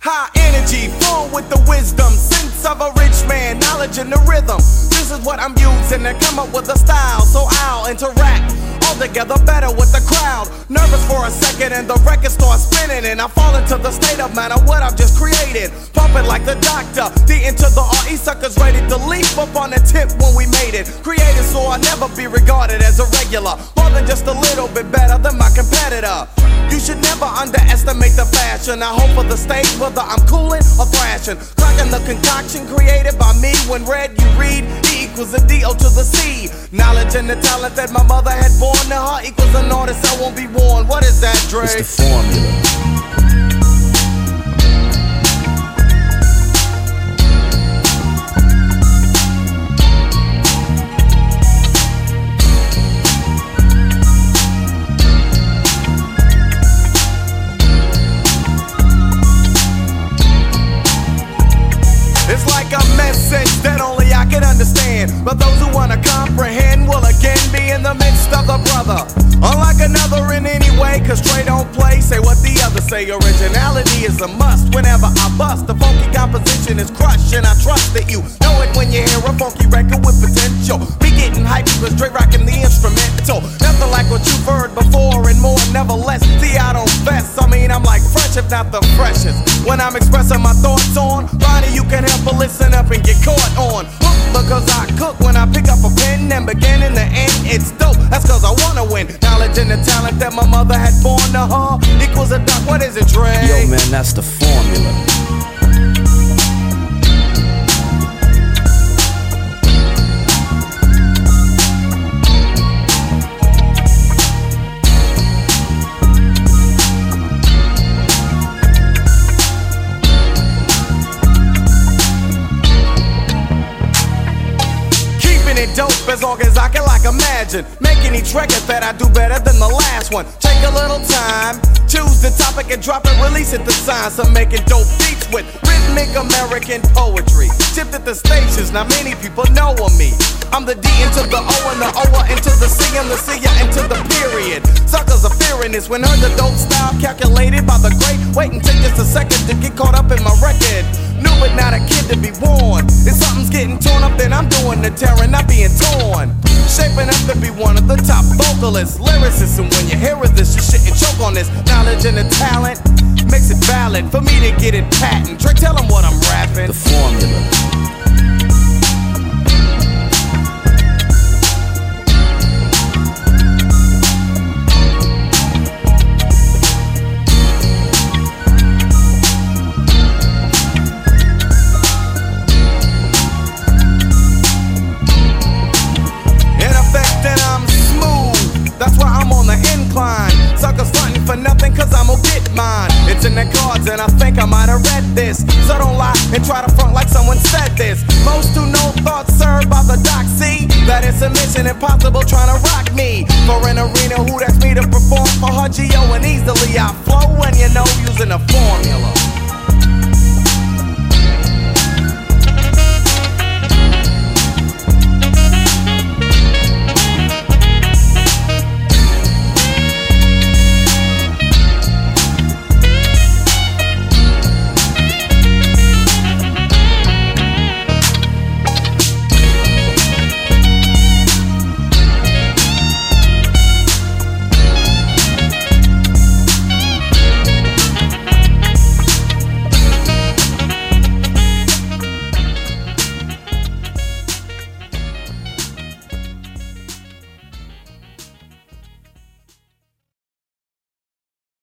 High energy, full with the wisdom, sense of a rich man, knowledge and the rhythm. This is what I'm using to come up with a style, so I'll interact altogether better with the crowd. Nervous for a second and the record starts spinning, and I fall into the state of mind of what I've just created. Pumping like the doctor, D into the RE, suckers ready to leap up on the tip when we made it. Created so I'll never be regarded as a regular, more than just a little bit better than my competitor. You should never underestimate the fashion. I hope for the stage, whether I'm coolin' or thrashing. Cracking the concoction created by me. When read, you read, E equals a D-O to the C. Knowledge and the talent that my mother had born to her equals an artist I won't be born. What is that, Dre? It's the formula. It's like a message that only I can understand, but those who wanna comprehend will again be in the midst of the brother. Unlike another in any way, cause Trey don't play, say what the others say. Originality is a must whenever I bust. The funky composition is crushed, and I trust that you know it when you hear a funky record with potential. Be getting hyped because Dre rocking the instrumental. Nothing like what you've heard before and more, nevertheless. See, I don't vest, I mean I'm like fresh if not the freshest. When I'm expressing my thoughts on Ronnie, you can help but listen up and get caught on. Because I cook when I pick up a pen and begin in the end, it's dope. That's cause I wanna win. Knowledge and the talent that my mother had born to her equals a duck. What is it, Dre? Yo, man, that's the formula. It dope as long as I can like imagine making each record that I do better than the last one. Take a little time, choose the topic and drop it, release it. The science of making dope beats with rhythmic American poetry. Shift at the stations, not many people know of me. I'm the D into the O and the O into the C and the C into the period. Suckers are fearing this when heard the dope style calculated by the great. Wait and take just a second to get caught up in my record. New but not a kid to be warned. If something's getting torn up, then I'm doing the tearing, not being torn. Shaping up to be one of the top vocalists, lyricists, and when you hear this, you shouldn't choke on this. Knowledge and the talent makes it valid for me to get it patent. Dre, tell them what I'm rapping. The formula. Suckers frontin' for nothing cause I'm gonna get mine. It's in the cards and I think I might have read this. So don't lie and try to front like someone said this. Most who know thoughts served by the doc see that it's a mission impossible trying to rock me. For an arena who asked me to perform for her G.O. and easily I flow and you know using a formula.